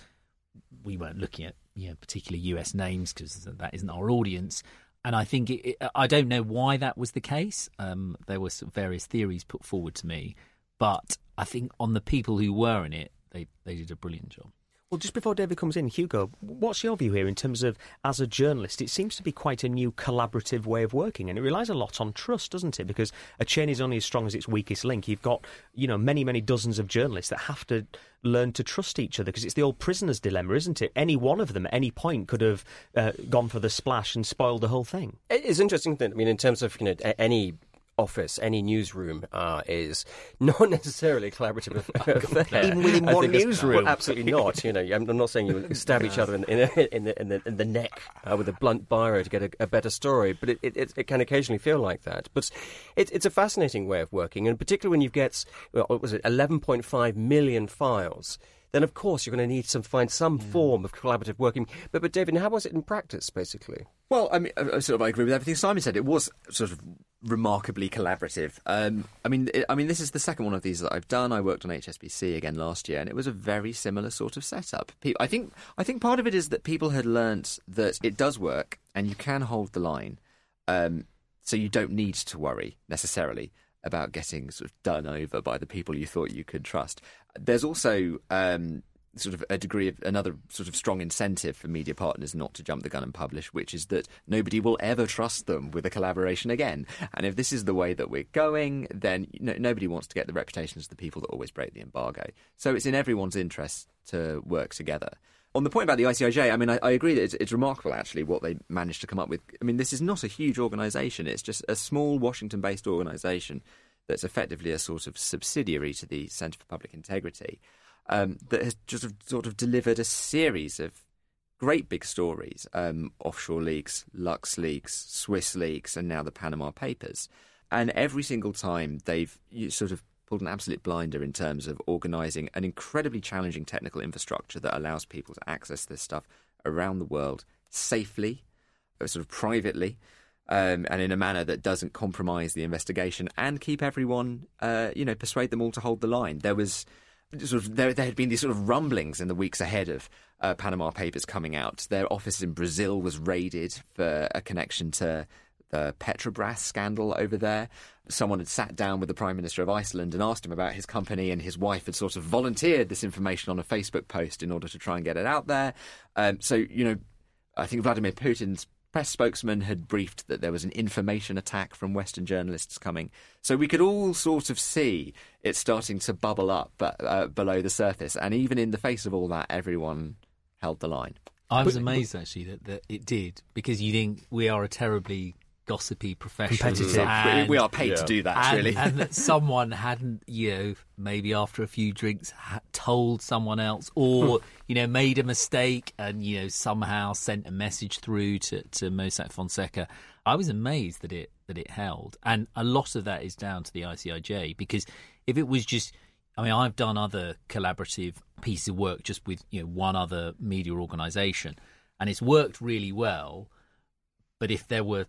we weren't looking at, you know, particular U S names because that isn't our audience. And I think it, it, I don't know why that was the case. Um, there were some various theories put forward to me, but I think on the people who were in it, they, they did a brilliant job. Well, just before David comes in, Hugo, what's your view here in terms of, as a journalist, it seems to be quite a new collaborative way of working, and it relies a lot on trust, doesn't it? Because a chain is only as strong as its weakest link. You've got, you know, many, many dozens of journalists that have to learn to trust each other, because it's the old prisoner's dilemma, isn't it? Any one of them at any point could have uh, gone for the splash and spoiled the whole thing. It's interesting that, I mean, in terms of, you know, any office, any newsroom uh, is not necessarily a collaborative affair. Even within one newsroom? Well, absolutely not. You know, I'm not saying you stab each other in, in, in, the, in, the, in the neck uh, with a blunt biro to get a, a better story, but it, it, it can occasionally feel like that. But it, it's a fascinating way of working, and particularly when you get, well, what was it, eleven point five million files, then of course you're going to need to find some mm. form of collaborative working. But, but David, how was it in practice, basically? Well, I mean, I, sort of I agree with everything Simon said. It was sort of remarkably collaborative. Um, I mean, it, I mean, this is the second one of these that I've done. I worked on H S B C again last year, and it was a very similar sort of setup. People, I think, I think part of it is that people had learnt that it does work, and you can hold the line, um, so you don't need to worry necessarily about getting sort of done over by the people you thought you could trust. There's also um, sort of a degree of another sort of strong incentive for media partners not to jump the gun and publish, which is that nobody will ever trust them with a collaboration again. And if this is the way that we're going, then you know, nobody wants to get the reputation as the people that always break the embargo. So it's in everyone's interest to work together. On the point about the I C I J, I mean, I, I agree that it's, it's remarkable, actually, what they managed to come up with. I mean, this is not a huge organisation. It's just a small Washington-based organisation that's effectively a sort of subsidiary to the Centre for Public Integrity. Um, that has just sort of delivered a series of great big stories, um, offshore leaks, Lux leaks, Swiss leaks, and now the Panama Papers. And every single time they've sort of pulled an absolute blinder in terms of organising an incredibly challenging technical infrastructure that allows people to access this stuff around the world safely, sort of privately, um, and in a manner that doesn't compromise the investigation and keep everyone, uh, you know, persuade them all to hold the line. There was... Sort of, there, there had been these sort of rumblings in the weeks ahead of uh, Panama Papers coming out. Their office in Brazil was raided for a connection to the Petrobras scandal over there. Someone had sat down with the Prime Minister of Iceland and asked him about his company, and his wife had sort of volunteered this information on a Facebook post in order to try and get it out there. Um, so, you know, I think Vladimir Putin's press spokesman had briefed that there was an information attack from Western journalists coming. So we could all sort of see it starting to bubble up uh, below the surface. And even in the face of all that, everyone held the line. I was amazed, actually, that, that it did, because you think we are a terribly gossipy profession. Competitive. And, we are paid yeah. to do that, and, really. and that someone hadn't, you know, maybe after a few drinks, ha- told someone else, or, you know, made a mistake and, you know, somehow sent a message through to, to Mossack Fonseca. I was amazed that it that it held. And a lot of that is down to the I C I J, because if it was just... I mean, I've done other collaborative pieces of work just with, you know, one other media organisation, and it's worked really well. But if there were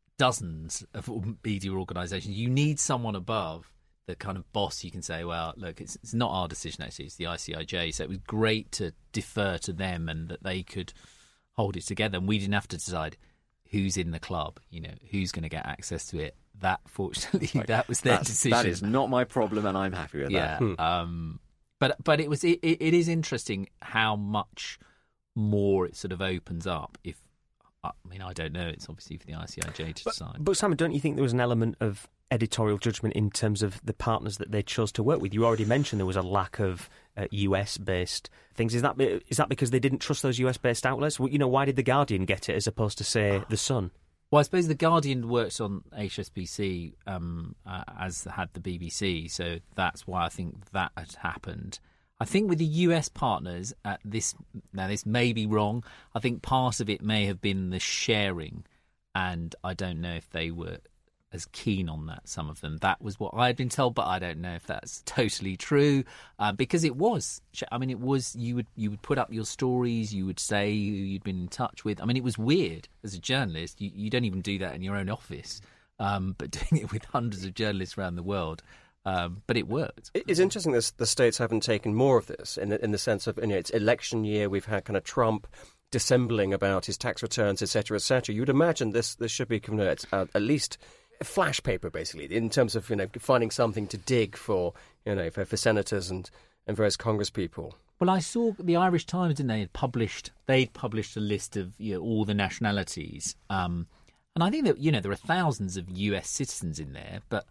dozens of media organisations, you need someone above the kind of boss. You can say, well, look, it's, it's not our decision, actually, it's the I C I J. So it was great to defer to them and that they could hold it together. And we didn't have to decide who's in the club, you know, who's going to get access to it. That, fortunately, like, that was their decision. That is not my problem, and I'm happy with yeah, that. Hmm. Um, but but it was it, it is interesting how much more it sort of opens up. If I mean, I don't know. It's obviously for the I C I J to but, decide. But Simon, don't you think there was an element of editorial judgment in terms of the partners that they chose to work with? You already mentioned there was a lack of uh, U S-based things. Is that is that because they didn't trust those U S-based outlets? Well, you know, why did The Guardian get it as opposed to, say, The Sun? Well, I suppose The Guardian works on H S B C um, uh, as had the B B C, so that's why I think that had happened. I think with the U S partners, at this now this may be wrong. I think part of it may have been the sharing, and I don't know if they were as keen on that, some of them. That was what I had been told, but I don't know if that's totally true, uh, because it was. I mean, it was. You would you would put up your stories. You would say who you'd been in touch with. I mean, it was weird as a journalist. You, you don't even do that in your own office, um, but doing it with hundreds of journalists around the world. Um, but it worked. It's interesting that the states haven't taken more of this in the, in the sense of, you know, it's election year. We've had kind of Trump dissembling about his tax returns, et cetera, et cetera. You would imagine this this should be uh, at least a flash paper, basically, in terms of, you know, finding something to dig for, you know, for, for senators and, and various Congress people. Well, I saw the Irish Times, didn't they, had published, they'd published a list of, you know, all the nationalities. Um, and I think that, you know, there are thousands of U S citizens in there, but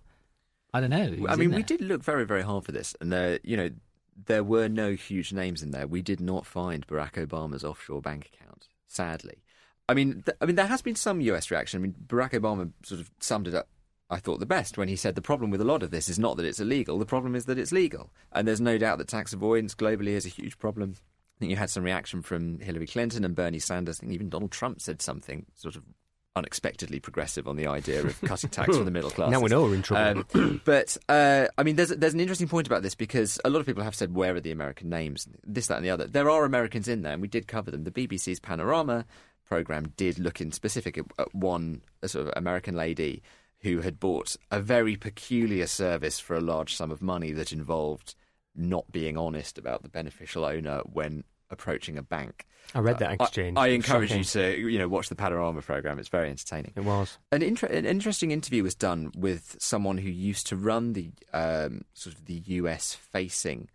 I don't know. I mean, we did look very, very hard for this. And, there, you know, there were no huge names in there. We did not find Barack Obama's offshore bank account, sadly. I mean, th- I mean, there has been some U S reaction. I mean, Barack Obama sort of summed it up, I thought, the best when he said the problem with a lot of this is not that it's illegal, the problem is that it's legal. And there's no doubt that tax avoidance globally is a huge problem. I think you had some reaction from Hillary Clinton and Bernie Sanders. I think even Donald Trump said something sort of unexpectedly progressive on the idea of cutting tax for the middle class. Now we know we're in trouble. Um, but, uh, I mean, there's, there's an interesting point about this, because a lot of people have said, where are the American names? This, that and the other. There are Americans in there, and we did cover them. The B B C's Panorama programme did look in specific at, at one a sort of American lady who had bought a very peculiar service for a large sum of money that involved not being honest about the beneficial owner when approaching a bank. I read that exchange. I, I encourage Shocking. you to, you know, watch the Panorama programme. It's very entertaining. It was. An, inter- an interesting interview was done with someone who used to run the um, sort of the U S facing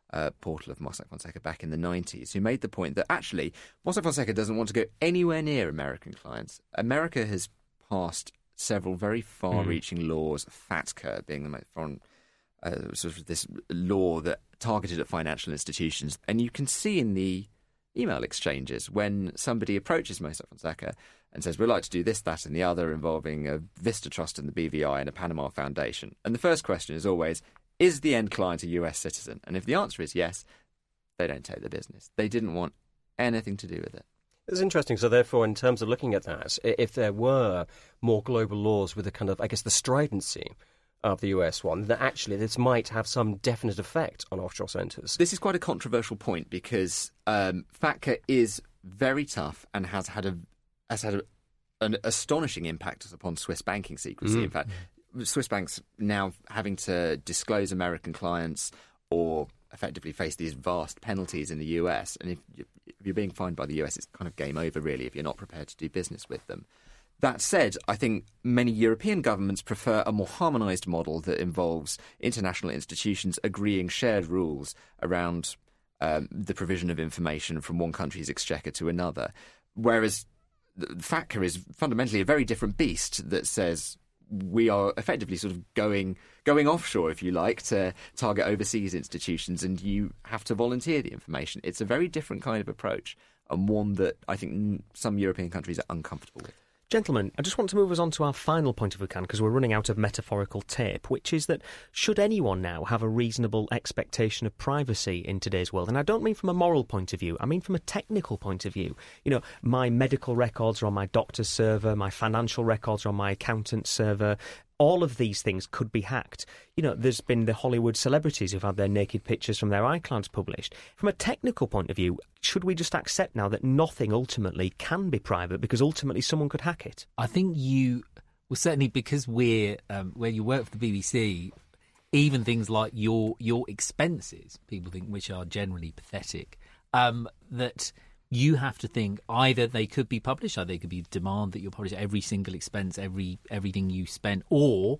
uh, portal of Mossack Fonseca back in the nineties, who made the point that actually Mossack Fonseca doesn't want to go anywhere near American clients. America has passed several very far-reaching mm. laws, FATCA being the most foreign, uh, sort of this law that targeted at financial institutions. And you can see in the email exchanges when somebody approaches Mossack Fonseca and says, we'd like to do this, that and the other involving a Vista Trust and the B V I and a Panama Foundation. And the first question is always, is the end client a U S citizen? And if the answer is yes, they don't take the business. They didn't want anything to do with it. It's interesting. So therefore, in terms of looking at that, if there were more global laws with a kind of, I guess, the stridency of the U S one, that actually this might have some definite effect on offshore centres. This is quite a controversial point because um, FATCA is very tough and has had a has had a, an astonishing impact upon Swiss banking secrecy. Mm. In fact, Swiss banks now having to disclose American clients or effectively face these vast penalties in the U S. And if you're being fined by the U S, it's kind of game over, really, if you're not prepared to do business with them. That said, I think many European governments prefer a more harmonised model that involves international institutions agreeing shared rules around um, the provision of information from one country's exchequer to another. Whereas FATCA is fundamentally a very different beast that says we are effectively sort of going going offshore, if you like, to target overseas institutions, and you have to volunteer the information. It's a very different kind of approach, and one that I think some European countries are uncomfortable with. Gentlemen, I just want to move us on to our final point if we can, because we're running out of metaphorical tape, which is that should anyone now have a reasonable expectation of privacy in today's world? And I don't mean from a moral point of view, I mean from a technical point of view. You know, my medical records are on my doctor's server, my financial records are on my accountant's server. All of these things could be hacked. You know, there's been the Hollywood celebrities who've had their naked pictures from their iClouds published. From a technical point of view, should we just accept now that nothing ultimately can be private because ultimately someone could hack it? I think you, well, certainly because we're, um, where you work for the B B C, even things like your your expenses, people think, which are generally pathetic, um, that you have to think either they could be published, either they could be demand that you publish every single expense, every everything you spend, or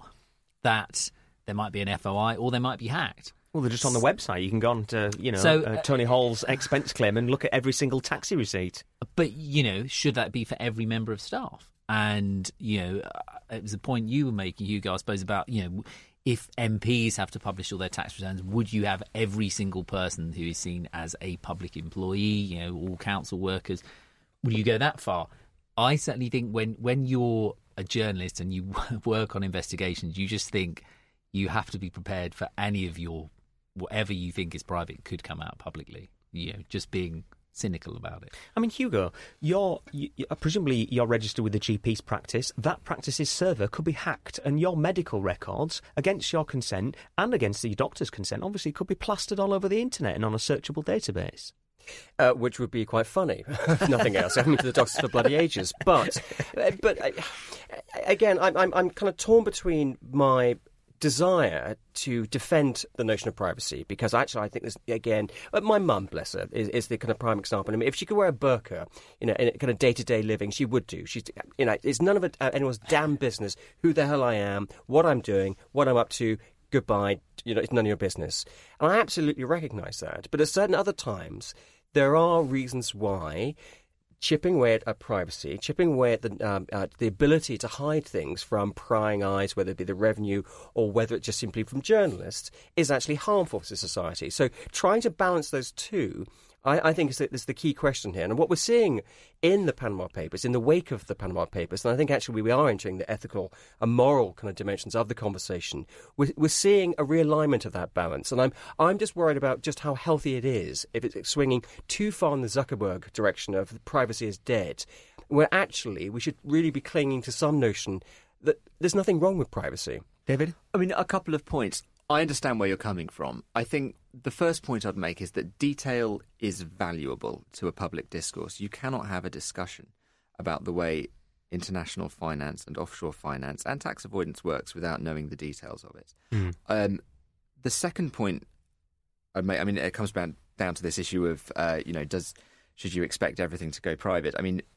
that there might be an F O I, or they might be hacked. Well, they're just on the website. You can go on to, you know, so, uh, Tony Hall's expense claim and look at every single taxi receipt. But, you know, should that be for every member of staff? And, you know, it was a point you were making, Hugo, I suppose, about, you know, if M Ps have to publish all their tax returns, would you have every single person who is seen as a public employee, you know, all council workers? Would you go that far? I certainly think when, when you're a journalist and you work on investigations, you just think you have to be prepared for any of your, whatever you think is private could come out publicly, you know, just being cynical about it. I mean, Hugo, you're you, presumably you're registered with the G P's practice. That practice's server could be hacked, and your medical records, against your consent and against the doctor's consent, obviously could be plastered all over the internet and on a searchable database. Uh, which would be quite funny, if nothing else. I mean, to the doctors for bloody ages. But, but uh, again, I'm, I'm I'm kind of torn between my desire to defend the notion of privacy, because actually I think this, again, my mum, bless her, is, is the kind of prime example. I mean, if she could wear a burqa, you know, in kind of day-to-day living, she would do. She's, you know, it's none of it, uh, anyone's damn business who the hell I am, what I'm doing, what I'm up to. Goodbye, you know, it's none of your business. And I absolutely recognise that. But at certain other times, there are reasons why chipping away at privacy, chipping away at the, um, uh, the ability to hide things from prying eyes, whether it be the revenue or whether it's just simply from journalists, is actually harmful to society. So trying to balance those two, I, I think is the, is the key question here. And what we're seeing in the Panama Papers, in the wake of the Panama Papers, and I think actually we are entering the ethical and moral kind of dimensions of the conversation, we're, we're seeing a realignment of that balance. And I'm I'm just worried about just how healthy it is if it's swinging too far in the Zuckerberg direction of privacy is dead, where actually we should really be clinging to some notion that there's nothing wrong with privacy. David? I mean, a couple of points. I understand where you're coming from. I think the first point I'd make is that detail is valuable to a public discourse. You cannot have a discussion about the way international finance and offshore finance and tax avoidance works without knowing the details of it. Mm. Um, the second point I'd make, I mean, it comes down, down to this issue of, uh, you know, does should you expect everything to go private? I mean,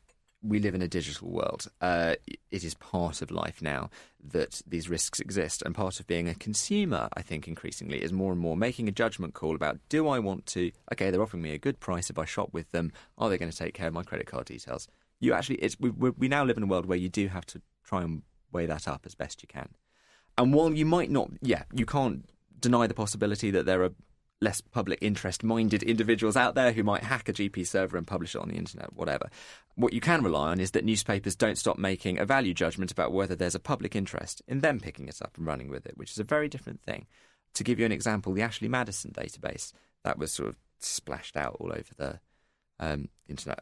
we live in a digital world. Uh, it is part of life now that these risks exist, and part of being a consumer, I think, increasingly is more and more making a judgment call about, do I want to, okay, they're offering me a good price if I shop with them, are they going to take care of my credit card details? You actually, it's, we, we now live in a world where you do have to try and weigh that up as best you can. And while you might not, yeah, you can't deny the possibility that there are less public interest-minded individuals out there who might hack a G P server and publish it on the internet, whatever. What you can rely on is that newspapers don't stop making a value judgment about whether there's a public interest in them picking it up and running with it, which is a very different thing. To give you an example, the Ashley Madison database, that was sort of splashed out all over the um, internet.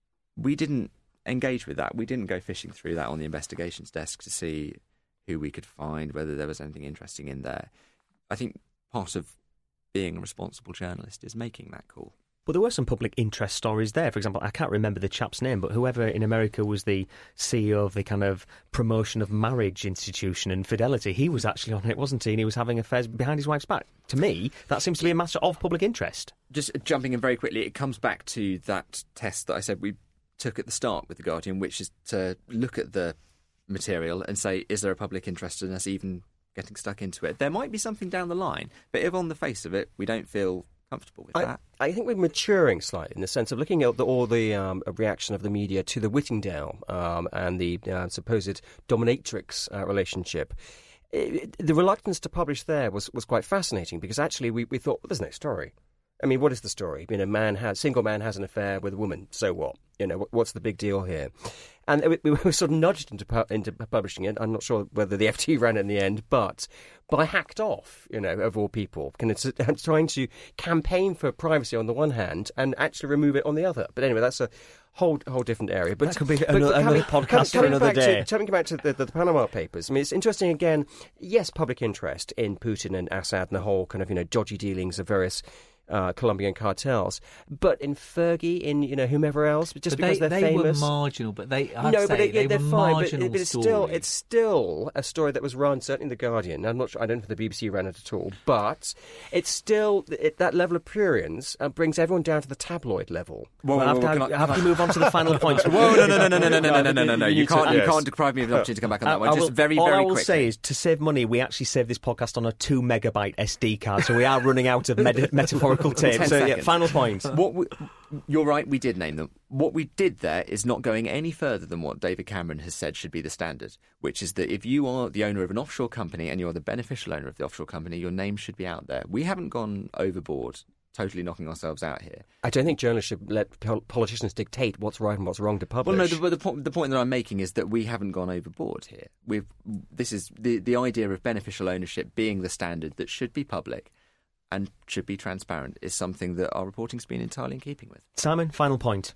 We didn't engage with that. We didn't go fishing through that on the investigations desk to see who we could find, whether there was anything interesting in there. I think part of being a responsible journalist is making that call. But there were some public interest stories there. For example, I can't remember the chap's name, but whoever in America was the C E O of the kind of promotion of marriage institution and Fidelity, he was actually on it, wasn't he? And he was having affairs behind his wife's back. To me, that seems to be a matter of public interest. Just jumping in very quickly, it comes back to that test that I said we took at the start with The Guardian, which is to look at the material and say, is there a public interest in us even getting stuck into it? There might be something down the line, but if on the face of it we don't feel comfortable with I, that. I think we're maturing slightly in the sense of looking at the, all the um, reaction of the media to the Whittingdale um, and the uh, supposed dominatrix uh, relationship. It, the reluctance to publish there was, was quite fascinating, because actually we, we thought, well, there's no story. I mean, what is the story? I mean, a man has, single man has an affair with a woman, so what? You know, what's the big deal here? And we, we were sort of nudged into pu- into publishing it. I'm not sure whether the F T ran it in the end, but by Hacked Off, you know, of all people, and it's, it's trying to campaign for privacy on the one hand and actually remove it on the other. But anyway, that's a whole whole different area. But that could be but, another, but another coming, podcast coming, for coming another back day. To, coming back to the, the, the Panama Papers, I mean, it's interesting again. Yes, public interest in Putin and Assad and the whole kind of, you know, dodgy dealings of various Uh, Colombian cartels, but in Fergie, in, you know, whomever else, just but because they, they're they famous. were marginal, but they I no, say, but it, they they're were fine. marginal But, but it's stories. still it's still a story that was run, certainly in the Guardian. I'm not sure. I don't know if the B B C ran it at all, but it's still it, that level of prurience uh, brings everyone down to the tabloid level. Well, well, well, have, to, have to move on to the final points. Whoa, no, no, no, no, no, no, no, no, no, no, no! You can't, you yes. can't deprive me of the opportunity to come back on that I, one. I Just will, very, all very I will quickly. say is, to save money, we actually saved this podcast on a two megabyte S D card, so we are running out of med- metaphorical tape. So, yeah, final point. What we, you're right, we did name them. What we did there is not going any further than what David Cameron has said should be the standard, which is that if you are the owner of an offshore company and you're the beneficial owner of the offshore company, your name should be out there. We haven't gone overboard, totally knocking ourselves out here. I don't think journalists should let pol- politicians dictate what's right and what's wrong to publish. Well, no, the, the, point, the point that I'm making is that we haven't gone overboard here. We've this is the the idea of beneficial ownership being the standard that should be public and should be transparent is something that our reporting's been entirely in keeping with. Simon, final point.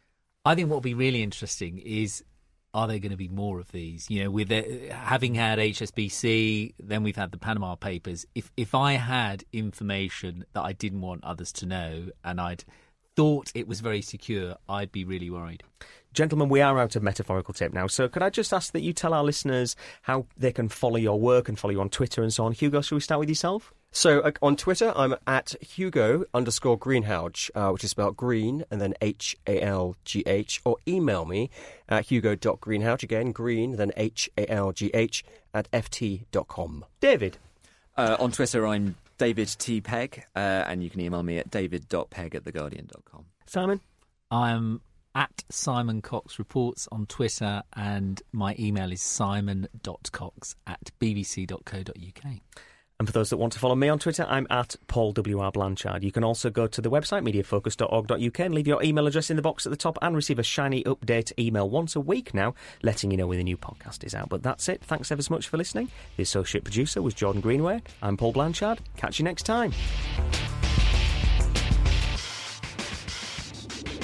I think what will be really interesting is, are there going to be more of these? You know, with the, having had H S B C, then we've had the Panama Papers. If if I had information that I didn't want others to know and I'd thought it was very secure, I'd be really worried. Gentlemen, we are out of metaphorical tape now, so could I just ask that you tell our listeners how they can follow your work and follow you on Twitter and so on? Hugo, shall we start with yourself? So uh, on Twitter, I'm at Hugo underscore Greenhalgh, uh, which is spelled green and then H A L G H, or email me at hugo.greenhalgh, again, green, then H A L G H, at f t dot com. David? Uh, on Twitter, I'm David T. Pegg, uh, and you can email me at david dot pegg at the guardian dot com. Simon? I'm at Simon Cox Reports on Twitter, and my email is simon dot cox at b b c dot co dot u k. And for those that want to follow me on Twitter, I'm at Paul W R Blanchard. You can also go to the website, media focus dot org dot u k, and leave your email address in the box at the top and receive a shiny update email once a week now, letting you know when the new podcast is out. But that's it. Thanks ever so much for listening. The associate producer was Jordan Greenway. I'm Paul Blanchard. Catch you next time.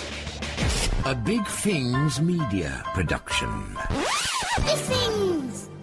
A Big Things Media production. Big Things!